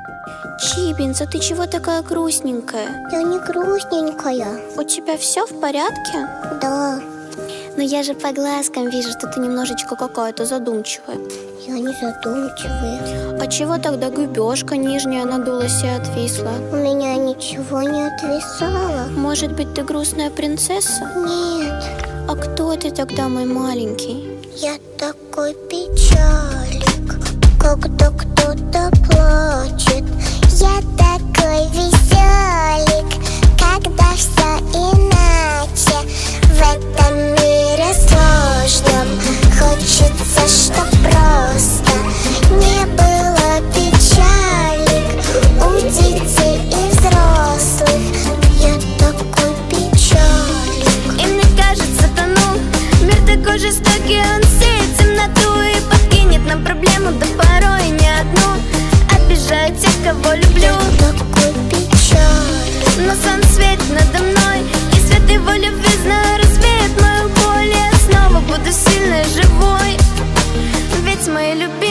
Чибинс, а ты чего такая грустненькая? Я не грустненькая. У тебя все в порядке? Да, Но я же по глазкам вижу, что ты немножечко какая-то задумчивая. я не задумчивая. А чего тогда губежка нижняя надулась и отвисла? У меня ничего не отвисало. Может быть, ты грустная принцесса? Нет, А кто ты тогда, мой маленький? я такой печалик, когда кто-то плачет. Я такой веселик, когда все иначе. В этом мире сложном хочется, чтоб просто не было печалик у детей и взрослых. Я такой печалик. И мне кажется, тону. Мир такой жестокий, он сеет темноту и подкинет нам проблему, да порой не одну. Обижаю тех, кого люблю. Такой печалик. Но сон светит надо мной, и свет его любви, знаю, развеет мою боль. Я снова буду сильной, живой, ведь мои любимые